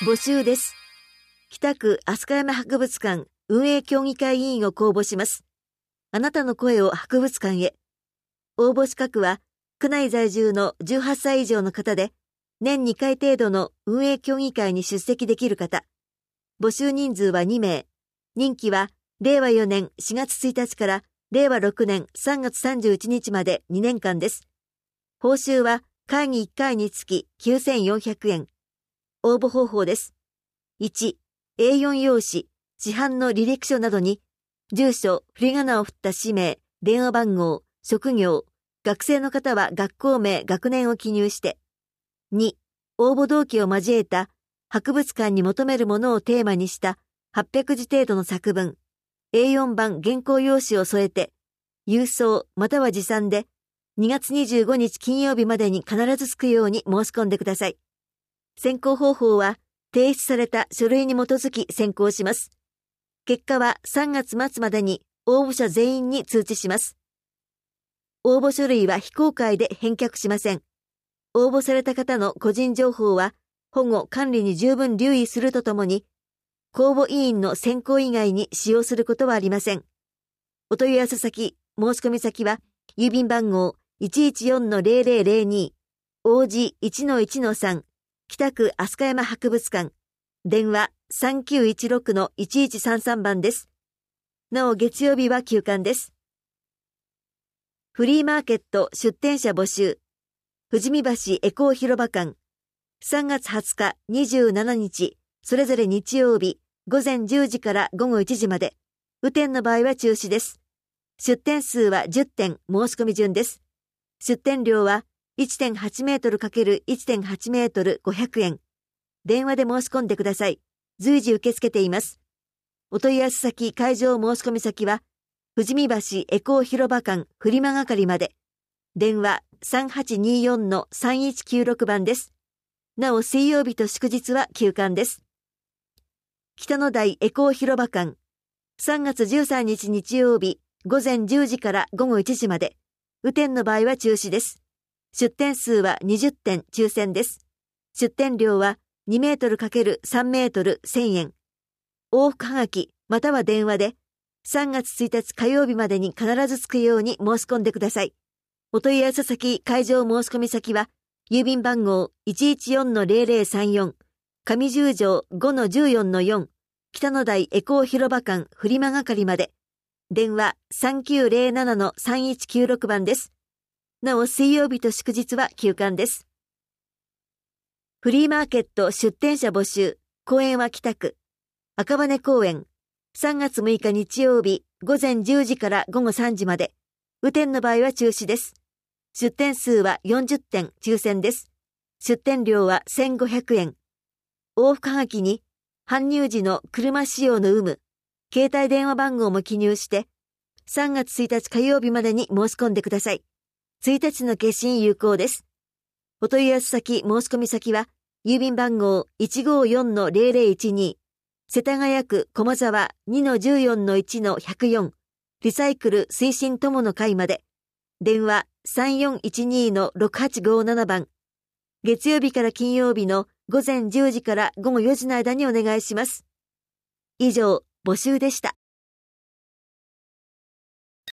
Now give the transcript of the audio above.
募集です。北区飛鳥山博物館運営協議会委員を公募します。あなたの声を博物館へ。応募資格は、区内在住の18歳以上の方で、年2回程度の運営協議会に出席できる方。募集人数は2名。任期は、令和4年4月1日から令和6年3月31日まで2年間です。報酬は、会議1回につき9400円。応募方法です。1、A4 用紙、市販の履歴書などに、住所、振り仮名を振った氏名、電話番号、職業、学生の方は学校名、学年を記入して。2、応募動機を交えた、博物館に求めるものをテーマにした800字程度の作文、A4 版原稿用紙を添えて、郵送または持参で、2月25日金曜日までに必ず着くように申し込んでください。選考方法は、提出された書類に基づき選考します。結果は3月末までに応募者全員に通知します。応募書類は非公開で返却しません。応募された方の個人情報は保護・管理に十分留意するとともに、公募委員の選考以外に使用することはありません。お問い合わせ先、申し込み先は、郵便番号 114-0002、OG1-1-3、北区飛鳥山博物館、電話 3916-1133 番です。なお月曜日は休館です。フリーマーケット出店者募集。富士見橋エコー広場館。3月20日、27日、それぞれ日曜日、午前10時から午後1時まで。雨天の場合は中止です。出店数は10点、申し込み順です。出店料は 1.8 メートル ×1.8 メートル500円。電話で申し込んでください。随時受け付けています。お問い合わせ先、会場申し込み先は、富士見橋エコー広場館フリマ係まで。電話 3824-3196 番です。なお水曜日と祝日は休館です。北の台エコー広場館。3月13日日曜日、午前10時から午後1時まで。雨天の場合は中止です。出店数は20点抽選です。出店料は2メートル ×3 メートル1000円。往復はがきまたは電話で3月1日火曜日までに必ず着くように申し込んでください。お問い合わせ先、会場申し込み先は、郵便番号 114-0034、上十条 5-14-4、北の台エコー広場館フリマ係まで。電話 3907-3196 番です。なお水曜日と祝日は休館です。フリーマーケット出店者募集。公園は北区。赤羽公園。3月6日日曜日、午前10時から午後3時まで。雨天の場合は中止です。出店数は40点抽選です。出店料は1500円。往復はがきに、搬入時の車仕様の有無、携帯電話番号も記入して、3月1日火曜日までに申し込んでください。1日の決心有効です。お問い合わせ先、申し込み先は、郵便番号 154-0012、世田谷区駒沢 2-14-1-104、リサイクル推進友の会まで。電話 3412-6857 番。月曜日から金曜日の午前10時から午後4時の間にお願いします。以上、募集でした。